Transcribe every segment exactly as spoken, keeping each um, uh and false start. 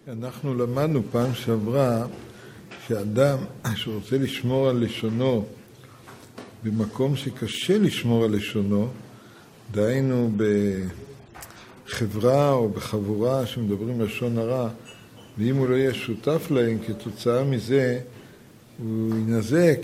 אנחנו למדנו פעם שעברה שאדם שרוצה לשמור על לשונו במקום שקשה לשמור על לשונו, דהיינו בחברה או בחבורה שמדברים לשון הרע, ואם הוא לא יהיה שותף להם, כתוצאה מזה הוא ינזק,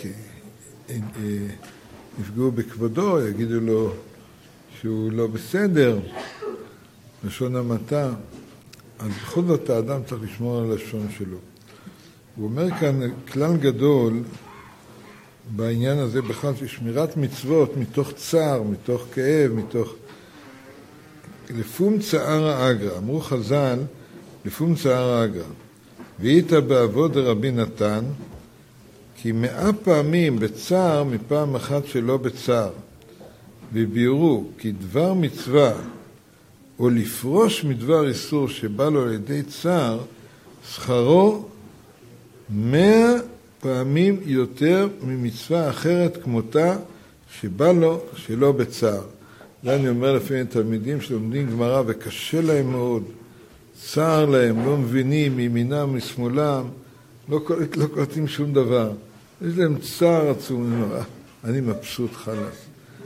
יפגעו בכבודו, יגידו לו שהוא לא בסדר, לשון המעטה. אז בכל זאת האדם צריך לשמור על הלשון שלו. הוא אומר כאן כלל גדול בעניין הזה בכלל, ששמירת מצוות מתוך צער, מתוך כאב, מתוך... לפום צער האגרא, אמרו חז"ל, לפום צער האגרא. והיית בעבוד רבי נתן, כי מאה פעמים בצער מפעם אחת שלא בצער. וביארו כי דבר מצווה, או לפרוש מדבר איסור שבא לו על ידי צער, שכרו מאה פעמים יותר ממצווה אחרת כמותה שבא לו שלא בצער. זה אני אומר לפעמים תלמידים שלומדים גמרא וקשה להם מאוד, צער להם, לא מבינים מימינם משמאלם, לא, לא קולטים שום דבר. יש להם צער עצום, אני מבסוט חלס.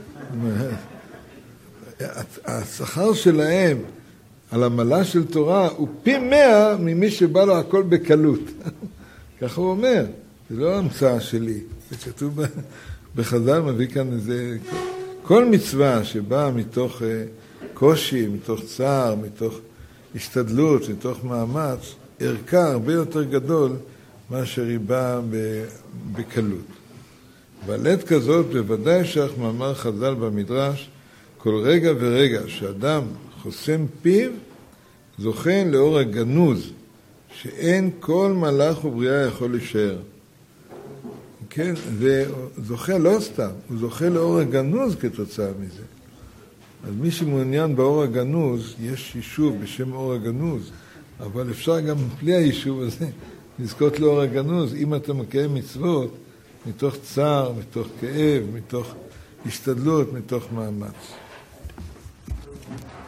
השכר שלהם על עמלה של תורה הוא פי מאה ממי שבא לו הכל בקלות. ככה הוא אומר, זה לא המצאה שלי. זה כתוב בחז"ל, מביא כאן איזה... כל מצווה שבאה מתוך קושי, מתוך צער, מתוך השתדלות, מתוך מאמץ, ערכה הרבה יותר גדול מאשר היא באה בקלות. ועל עת כזאת בוודאי שייך מאמר חז"ל במדרש, כל רגע ורגע שאדם חוסם פיו, זוכה לאור הגנוז, שאין כל מלאך ובריאה יכול להישאר. כן, וזוכה לא סתם, הוא זוכה לאור הגנוז כתוצאה מזה. אז מי שמעוניין באור הגנוז, יש יישוב בשם אור הגנוז, אבל אפשר גם בלי היישוב הזה לזכות לאור הגנוז, אם אתה מקיים מצוות מתוך צער, מתוך כאב, מתוך השתדלות, מתוך מאמץ.